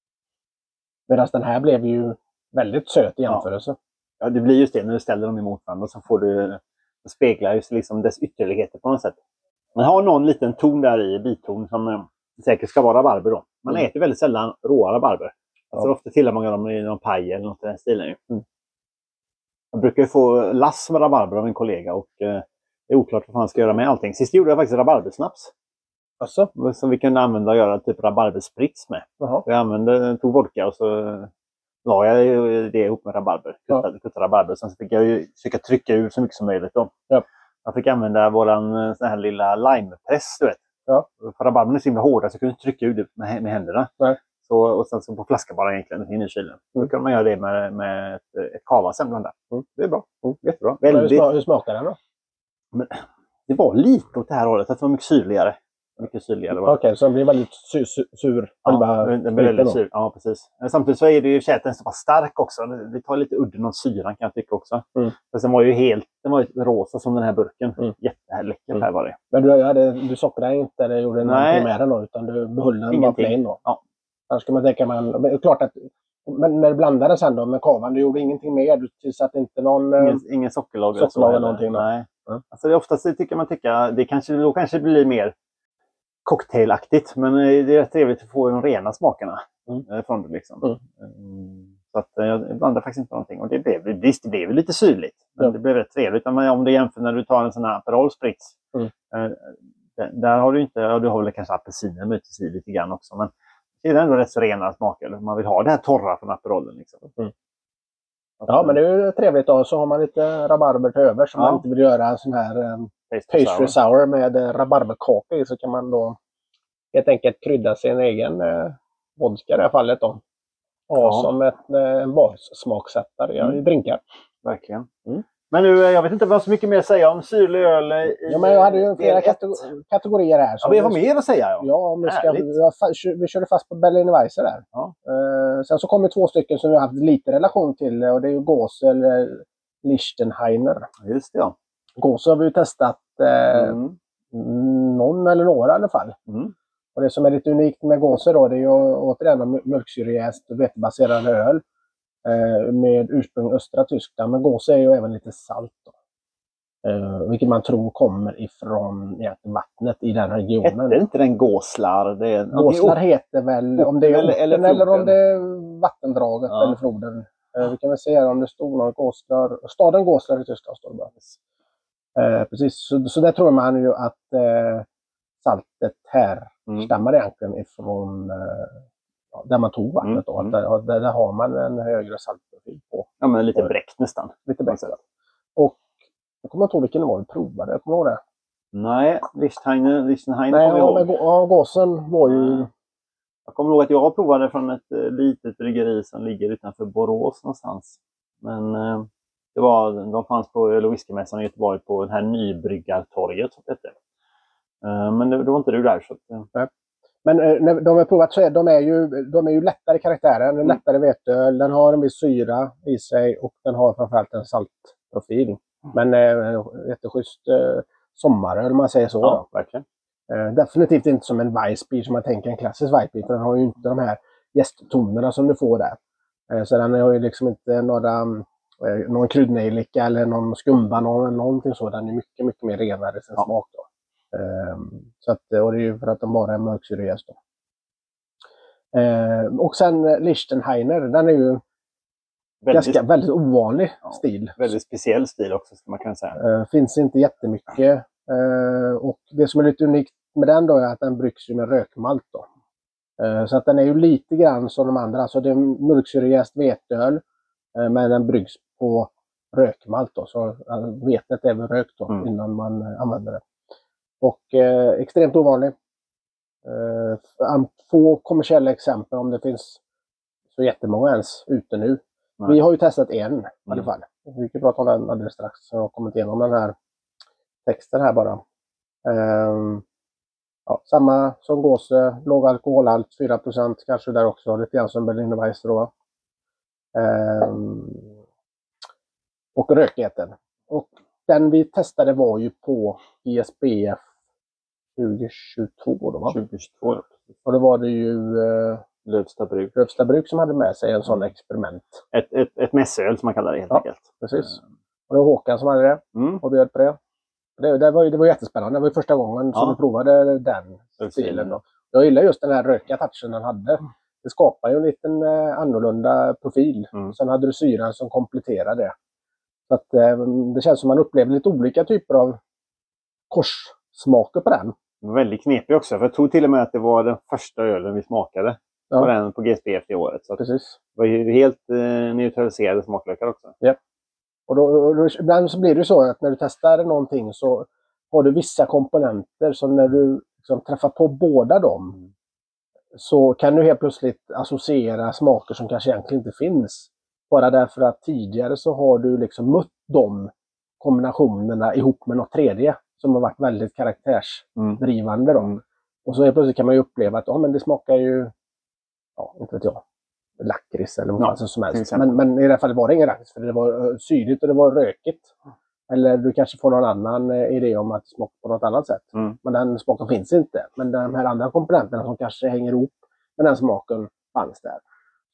Medan den här blev ju väldigt söt i jämförelse.
Ja, det blir just det när du ställer dem emot varandra. Så får du det speglar just liksom dess ytterligheter på något sätt. Man har någon liten ton där i, biton, som eh, säkert ska vara rabarber då. Man
Mm.
äter väldigt sällan råa rabarber. Alltså
Ja.
ofta tillhör man dem i någon paj eller något i den stilen. ju.
Mm.
Jag brukar ju få lass med rabarber av en kollega och eh, det är oklart vad fan ska göra med allting. Sist gjorde jag faktiskt rabarbersnaps.
Alltså?
Som vi kunde använda och göra typ rabarbersprits med.
Jaha.
Jag använde, tog vodka och så la jag ju det ihop med rabarber.
Ja.
Kuttade, kuttade rabarber. Sen så fick jag ju försöka trycka ur så mycket som möjligt då.
Ja.
Jag fick använda våran sån här lilla limepress, du vet.
Ja.
För rabarberna är så himla hårda så jag kunde inte trycka ur det med, med händerna.
Nej.
Så, och sen så på flaska bara egentligen in i kylen.
Mm.
Då kan man göra det med, med ett, ett kava sen blanda.
Mm.
Det är bra.
Mm.
Jättebra.
Men hur,
Väldigt.
sma, hur smakar den då?
Det var lite åt det här hållet. Att det var mycket syrligare. Mycket syrligare var det.
Okej, så den blir väldigt sur. sur, sur
Ja,
själva
den blir
spriten
väldigt
då.
sur. Ja, precis. Men samtidigt så är det ju så att den är så pass stark också. Det tar lite udden av syran kan jag tycka också.
Mm.
Fast den var ju helt den var ju rosa som den här burken.
Mm.
Jätteläcker
Mm.
här var det.
Men du, hade, du sockrade inte eller gjorde
Nej.
någonting med den då, utan du behöll den bara
Ingenting.
plain då?
Ja.
Annars kan man tänka man, men det är klart att Men när du blandade sen då med kavan, du gjorde ingenting mer? Du tillsatte inte någon...
Ingen, ingen sockerlag eller
sockerlag
så?
eller någonting? Då.
Nej.
Mm.
Alltså, det oftast tycker man tycka, det kanske, då kanske det blir mer cocktailaktigt. Men det är trevligt att få de rena smakerna
mm.
från det liksom.
Mm.
Så att jag blandar faktiskt inte någonting. Och det blev, visst, det blev lite syrligt. Men ja. Det blev rätt trevligt. Men om det jämför när du tar en sån här Aperol Spritz. Mm. Där, där har du inte, ja, du har väl kanske apelsiner möjligtvis i lite grann också. Men det är ändå rätt så rena smaker. Man vill ha det här torra från Aperolen liksom. Mm.
Ja, men det är ju trevligt då. Så har man lite rabarber till över som ja. Man inte vill göra en sån här um, pastry, pastry sour. sour med uh, rabarberkaka i, så kan man då helt enkelt krydda sin egen uh, vodka i det här fallet då. Och ja. Som ett, uh, en bassmaksättare mm. i drinkar.
Verkligen. Mm. Men nu, jag vet inte vad så mycket mer att säga om syrlig öl i...
Ja, men jag hade ju flera kategor- kategorier här.
Så ja, vi har mer att säga. Ja,
ja om vi, ska, vi, vi körde fast på Berliner Weisse där. Ja. Uh, sen så kommer två stycken som vi har haft lite relation till. Och det är ju Gose eller Lichtenheiner.
Just det, ja.
Gose har vi ju testat uh, mm. någon eller några i alla fall. Mm. Och det som är lite unikt med Gose då, det är ju återigen mjölksyrejäst och vetebaserad öl. Med ursprung östra Tyskland, men Gose är ju även lite salt då. Uh, vilket man tror kommer ifrån ja, vattnet i den regionen.
Hette inte den Gåslar? Det är
Gåslar heter väl, om det är eller, eller, eller om det är vattendraget ja. Eller floden. Uh, vi kan väl se om det stod någon Gåslar, staden Gåslar i Tyskland står det bara. Uh, precis, så, så där tror man ju att uh, saltet här mm. stammar egentligen ifrån uh, där man tog vattnet då. Mm. Att där, där har man en högre saltprofil på.
Ja, men lite bräckt nästan.
Lite bräckt. Och jag kommer inte ihåg vilken det var vi provade. Jag kommer ihåg det.
Nej, Lichtenheiner, Lichtenheiner
Nej,
kommer
ja,
jag ihåg.
Ja, Gåsen var ju...
Jag kommer ihåg att jag provade från ett uh, litet bryggeri som ligger utanför Borås någonstans. Men uh, det var, de fanns på öl- och whiskymässan i Göteborg på det här Nybryggartorget. Så det uh, men det, det var inte du där. Så att, uh.
Men eh, när de har provat så är de är ju, de är ju lättare i karaktären, en mm. lättare veteöl, den har en viss syra i sig och den har framförallt en saltprofil. Mm. Men eh, jätteschysst eh, sommaröl om man säger så.
Ja, då. Verkligen.
Eh, definitivt inte som en Weissbier som man tänker en klassisk Weissbier, för den har ju inte de här gästtonerna som du får där. Eh, så den har ju liksom inte några, eh, någon kryddnejlika eller någon skumbanan eller någonting så, den är mycket, mycket mer renare i sin ja. Smak då. Um, så att, och det är ju för att de bara är mörksyrejäst då. Uh, och sen Lichtenheiner, den är ju väldigt, ganska, väldigt ovanlig ja, stil.
Väldigt speciell stil också, ska man kan säga.
Uh, finns inte jättemycket. Uh, och det som är lite unikt med den då är att den bryggs ju med rökmalt då. Uh, så att den är ju lite grann som de andra. Alltså det är mörksyrejäst veteöl, uh, men den bryggs på rökmalt då. Så uh, vetet är väl rökt då mm. innan man uh, använder det. Och eh, extremt ovanlig. Eh, få kommersiella exempel om det finns så jättemånga ens ute nu. Nej. Vi har ju testat en mm. i alla fall. Vi kan prata om den alldeles strax. Så jag har kommit igenom den här texten här bara. Eh, ja, samma som Gose, låg alkoholhalt, fyra procent kanske där också. Lite grann som Berliner Weisse då. Eh, och rökigheten. Och den vi testade var ju på I S B F tjugohundratjugotvå då va?
tjugohundratjugotvå.
Och då var det ju eh,
Lövsta bruk.
Lövsta bruk som hade med sig en sån mm. experiment.
Ett, ett, ett mässöl som man kallar det helt
ja,
enkelt.
Precis. Och det var Håkan som hade det mm. och bjöd på det. Det, det, var, det var jättespännande. Det var ju första gången ja. Som vi provade den stilen. Då. Jag gillar just den här rökiga touchen den hade. Det skapar ju en liten eh, annorlunda profil. Mm. Sen hade du syran som kompletterade det. Så att, eh, det känns som man upplever lite olika typer av korssmaker på den.
Väldigt knepig också, för jag tror till och med att det var den första ölen vi smakade ja. På den på G S B F i året. Så
precis.
Det var ju helt eh, neutraliserade smaklökar också.
Ja. Och då, och då, ibland så blir det så att när du testar någonting så har du vissa komponenter som när du liksom träffar på båda dem mm. så kan du helt plötsligt associera smaker som kanske egentligen inte finns. Bara därför att tidigare så har du liksom mött de kombinationerna ihop med något tredje som har varit väldigt karaktärsdrivande. Då. Mm. Och så helt plötsligt kan man ju uppleva att oh, men det smakar ju, ja, inte vet jag, lakrits eller vad ja, som helst. Men, men i det här fallet var det ingen lakrits för det var syrligt och det var rökigt. Mm. Eller du kanske får någon annan idé om att det smakar på något annat sätt. Mm. Men den smaken finns inte. Men de här andra komponenterna som kanske hänger ihop med den smaken fanns där.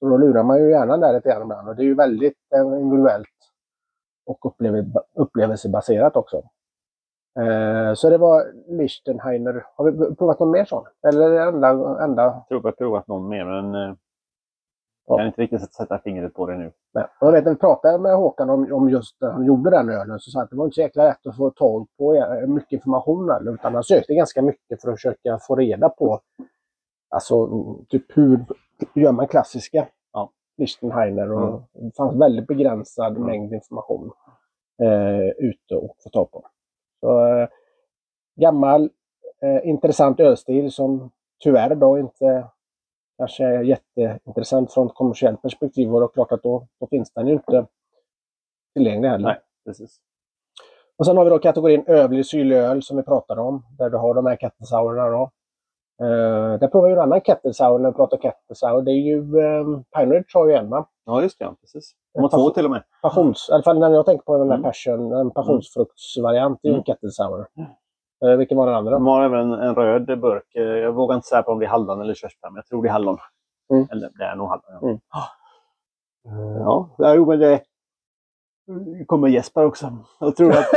Så då lurar man ju gärna där lite grann ibland. Och det är ju väldigt individuellt och uppleve, upplevelsebaserat också. Eh, så det var Lichtenheiner. Har vi provat någon mer sån? Eller är det enda... enda...
Jag tror att jag har provat någon mer, men eh, jag kan inte riktigt sätta fingret på det nu.
Nej. Och jag vet när vi pratade med Håkan om, om just när han gjorde den ölen, så sa han att det var inte så jäkla lätt att få tag på mycket information, utan han sökte ganska mycket för att försöka få reda på alltså typ hur gör man klassiska
ja.
Lichtenheiner, och
mm.
det fanns väldigt begränsad
mm.
mängd information eh, ute och få tag på. Så eh, gammal eh, intressant ölstil som tyvärr då inte kanske är jätteintressant från ett kommersiellt perspektiv, och då klart att då, då finns den ju inte tillgänglig heller.
Nej, precis.
Och sen har vi då kategorin övrig syrlig öl som vi pratade om, där du har de här kettelsaurerna då. Uh, där provar vi en annan kettelsaur när vi pratar kettelsaur. Det är ju um, Pine Ridge har ju en, va?
Ja, just det, ja, precis. De har två till och med.
Passions, i alla fall när jag tänker på den där
mm.
passion, en passionsfruktsvariant i
mm.
en kettelsaur. Uh, vilken var den andra?
De har även en, en röd burk. Jag vågar inte säga på om det är hallon eller körsbär, men jag tror det är hallon.
Mm.
Eller det är nog hallon. Ja,
mm.
uh, ja det jo, men det kommer Jesper också. Jag tror att...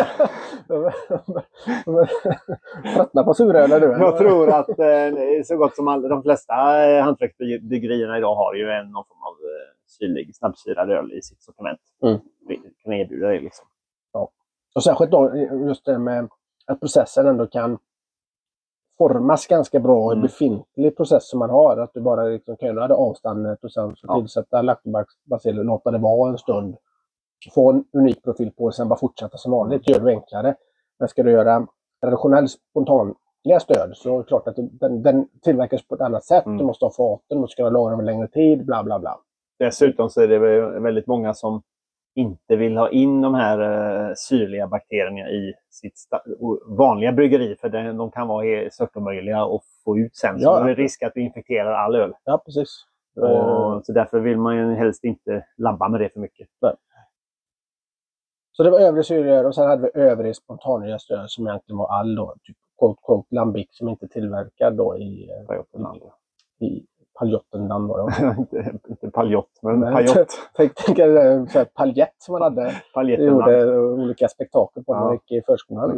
Tröttna på suröl eller du?
Jag tror att eh, så gott som alla, de flesta eh, hantverksbryggerierna idag har ju en någon form av eh, syrlig, snabbsyrad öl i sitt sortiment.
Mm.
Det kan erbjuda det liksom.
Ja. Och särskilt då just det med att processen ändå kan formas ganska bra i mm. befintlig process som man har. Att du bara liksom kan göra det avståndet och sen så ja. tillsätta laktobacill och låta det vara en stund. Få en unik profil på och sen bara fortsätta som vanligt. Gör det enklare. Men ska du göra traditionell spontanliga stöd så är det klart att den, den tillverkas på ett annat sätt. Mm. Du måste ha faten, du måste kunna lagra en längre tid, bla bla bla.
Dessutom så är det väldigt många som inte vill ha in de här uh, syrliga bakterierna i sitt vanliga bryggeri, för det, de kan vara stört omöjliga att få ut sen. Så ja. Det är risk att du infekterar all öl.
Ja, precis.
Och, så därför vill man ju helst inte labba med det för mycket.
Nej. Så det var övrig syror och sen hade vi övrig spontanliga stöd som egentligen var all då, typ quote, quote, lambic som inte tillverkad då i, i, i Paljottenland då.
inte, inte paljott, men pajott.
Tänk dig så paljett som man hade. Paljetten gjorde olika spektakel på när man gick i förskolan.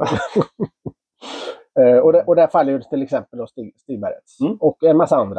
uh, och, det, och där faller ju till exempel då Stig, Stigbergets. Mm. Och en massa andra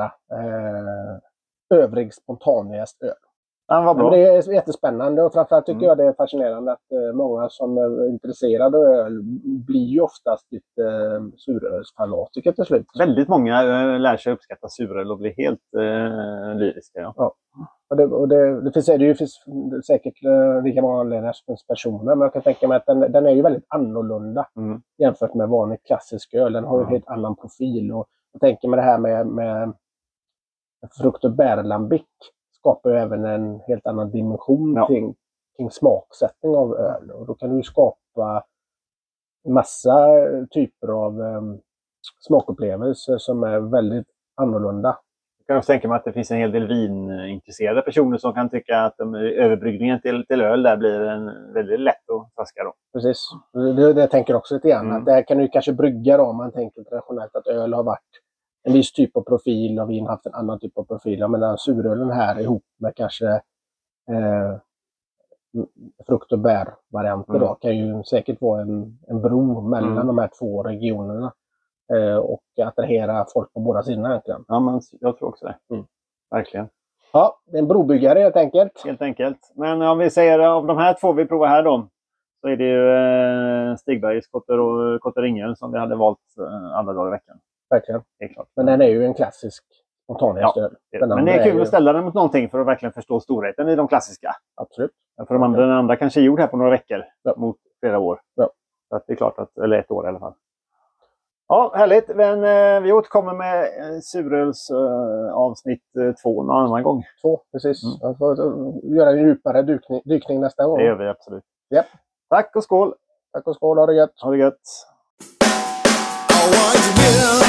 uh, övrig spontanliga stöd.
Ja, vad bra.
Men det är jättespännande och framförallt tycker mm. jag det är fascinerande att uh, många som är intresserade av öl blir ju oftast lite uh, surölsfanatiker till slut.
Väldigt många uh, lär sig uppskatta suröl och blir helt uh, lyriska. Ja.
Ja. Och det, och det, det, finns, det finns säkert uh, lika många anledningar som personer, men jag kan tänka mig att den, den är ju väldigt annorlunda mm. jämfört med vanlig klassisk öl. Den har ju en helt annan profil och jag tänker med det här med, med frukt- och bärlambic skapar ju även en helt annan dimension ja. kring, kring smaksättning av öl. Och då kan du skapa massa typer av um, smakupplevelser som är väldigt annorlunda.
Jag kan också tänka mig att det finns en hel del vinintresserade personer som kan tycka att um, överbryggningen till, till öl där blir en väldigt lätt att traska då.
Precis. Det, det jag tänker också lite grann.
Mm.
Att det här kan du kanske brygga då om man tänker traditionellt att öl har varit en viss typ av profil och vin haft en annan typ av profil. Jag menar surölen här ihop med kanske eh, frukt- och bär-varianter mm. då kan ju säkert vara en, en bro mellan mm. de här två regionerna eh, och attrahera folk på båda sidorna egentligen.
Ja, men jag tror också det. Mm. Verkligen.
Ja, det är en brobyggare helt enkelt.
Helt enkelt. Men om vi säger av de här två vi provar här då, så är det ju eh, Stigbergs Kotter och Kotteringen som vi hade valt eh, andra dagar i veckan.
Verkligen.
Det är klart.
Men den är ju en klassisk spontan stöd.
Ja, men det är kul är ju... att ställa den mot någonting för att verkligen förstå storheten i de klassiska.
Absolut.
För de andra, den andra kanske är gjord här på några veckor
ja.
mot flera år.
Ja.
Så att det är klart att, eller ett år i alla fall. Ja, härligt. Men eh, vi återkommer med eh, suröls eh, avsnitt eh, två någon annan gång.
Två, precis. Mm. Jag får göra en djupare dykning, dykning nästa gång.
Det gör vi absolut.
Yep.
Tack och skål!
Tack och skål, ha det gött!
Ha det gött!
I want to be